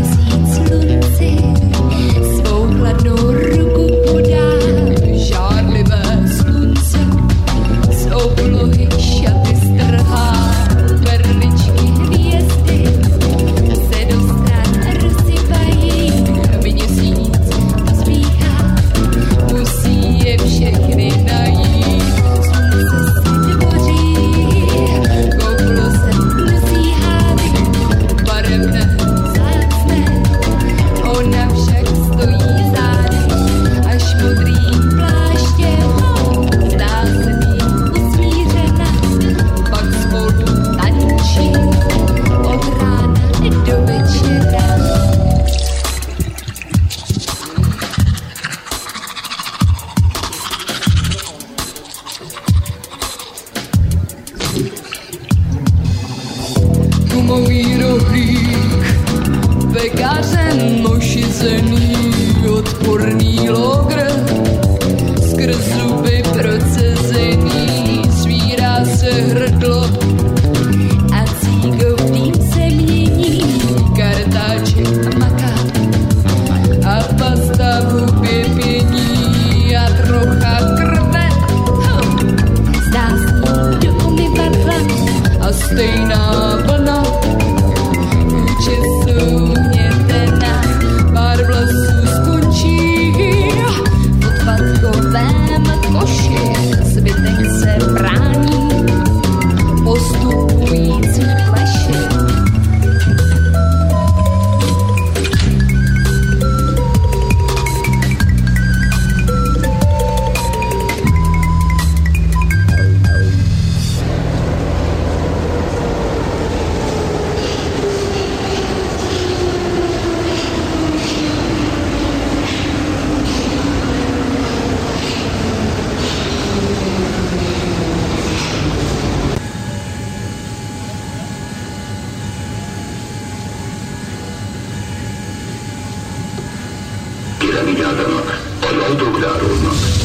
gumový rohlík, pekářem ošizený, odporný logr, skrz zuby procezený, svírá se hrdlo a cígovným se mění kartáček a maká a pasta v hubě pění a trocha krve. Zdá se do umyvadla a stejná vlna účesu hnětená, pár vlasů skončí v odpadkovém koši, zbytek se brání postupující fleši. Kire vigyázzanak, az autók zárulnak.